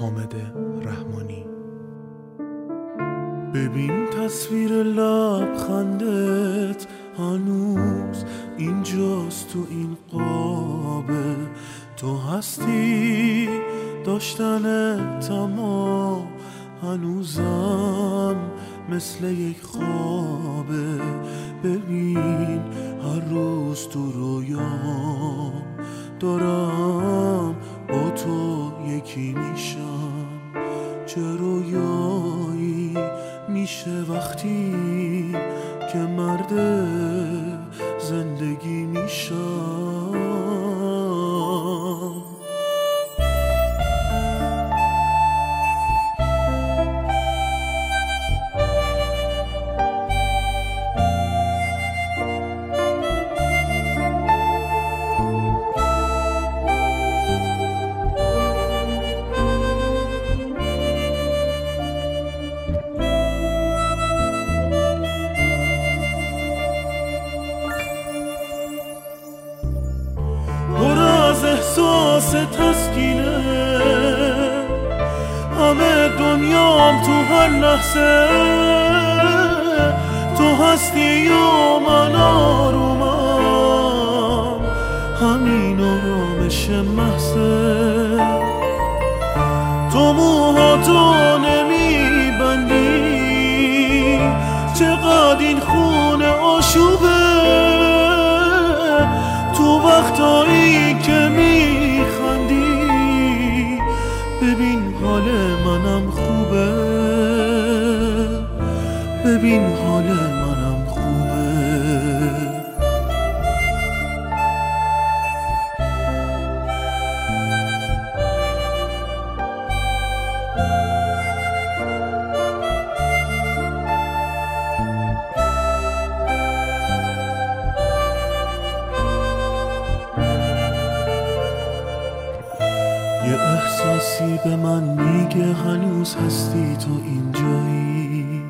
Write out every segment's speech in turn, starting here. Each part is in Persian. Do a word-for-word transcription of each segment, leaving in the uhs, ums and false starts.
حامد رحمانی. ببین تصویر لبخندت هنوز اینجاست تو این قابه، تو هستی داشتن تمام هنوزم مثل یک خوابه. ببین هر روز تو رویام دارم با تو یکی میشم، چه رویایی میشه وقتی که مرد زندگی میشم. احساس تسکینه همه دنیام تو هر لحظه، تو هستی و من آرومم، همین آرامش محضه. تو موهاتو نمیبندی، چقدر این خونه آشوبه، تو وقتایی که میخندی ببین حال منم خوبه، ببین حال منم خوبه. یه احساسی به من میگه هنوز هستی تو اینجایی،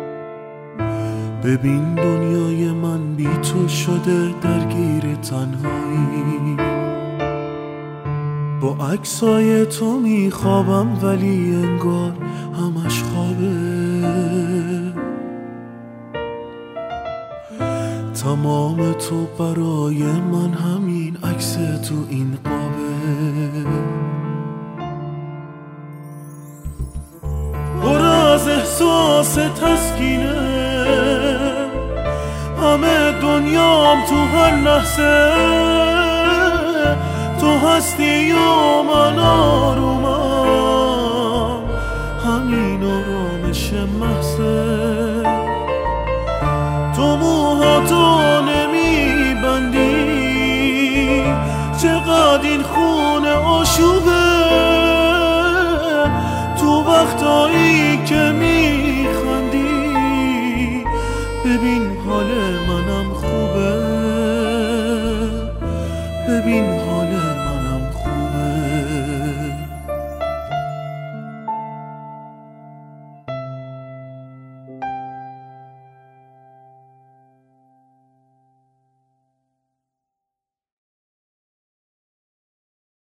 ببین دنیای من بی تو شده درگیر تنهایی. با عکسای تو میخوابم ولی انگار همش خوابه، تمام تو برای من همین عکس تو این قابه. پر از احساس تسکینه همه دنیام تو هر لحظه، تو هستی و من آرومم، همین آرامش محضه. تو موهاتو نمیبندی، چقدر این خونه آشوبه، تو وقتایی